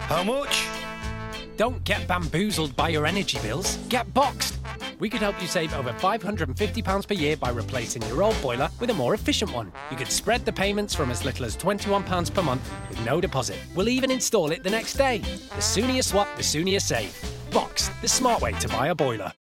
How much? Don't get bamboozled by your energy bills. Get Boxed. We could help you save over £550 per year by replacing your old boiler with a more efficient one. You could spread the payments from as little as £21 per month with no deposit. We'll even install it the next day. The sooner you swap, the sooner you save. Boxed, the smart way to buy a boiler.